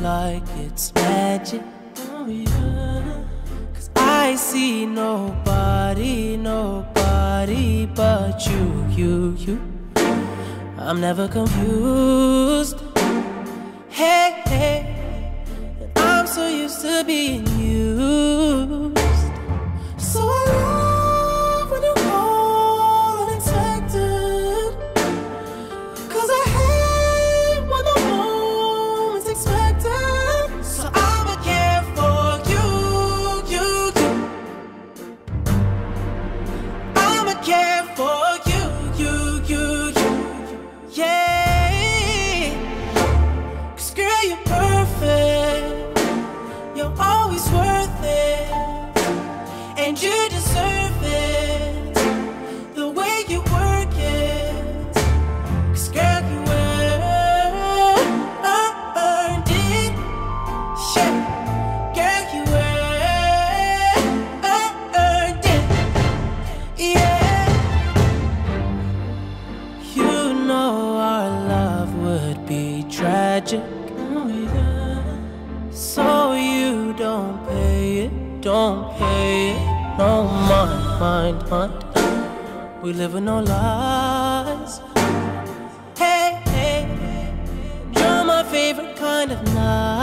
like it's magic. Oh yeah. 'Cause I see nobody but you. I'm never confused. Hey, I'm so used to being used. So I love when you call unexpected. 'Cause I hate when the moment's expected. So I'ma care for you. I'ma care for you. Yeah. 'Cause girl, you're perfect. You're always worth it. And you deserve it. The way you work it. 'Cause girl, you earned it. Yeah. Girl, you earned it. Yeah. You know our love would be tragic. Oh yeah. So you don't pay it. No mind. We live with no lies. Hey, you're my favorite kind of night.